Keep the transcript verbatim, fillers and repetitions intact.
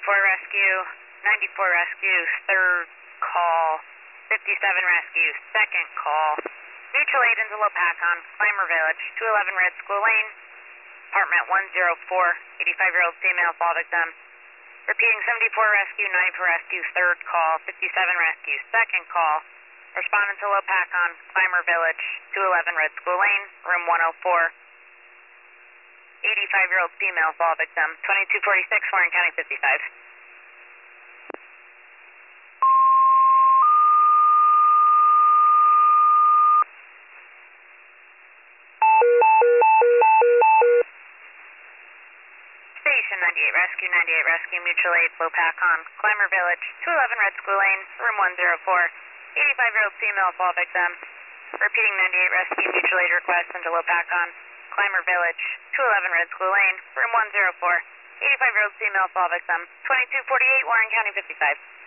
ninety-four rescue, ninety-four rescue, third call, fifty-seven rescue, second call. Mutual aid into Lopakon, Clymer Village, two eleven Red School Lane, apartment one oh four, eighty-five-year-old female fall victim. Repeating seventy-four rescue, ninety-four rescue, third call, fifty-seven rescue, second call. Responding to Lopakon, Clymer Village, two eleven Red School Lane, room one oh four. eighty-five-year-old female fall victim, twenty-two forty-six, Warren County fifty-five. Station ninety-eight Rescue, ninety-eight Rescue, Mutual Aid, Lopakon, Clymer Village, two eleven Red School Lane, room one oh four. eighty-five-year-old female fall victim. Repeating ninety-eight Rescue, Mutual Aid request into Lopakon, Clymer Village, two eleven Red School Lane, room one oh four. eighty-five-year-old female fall victim, twenty-two forty-eight, Warren County fifty-five.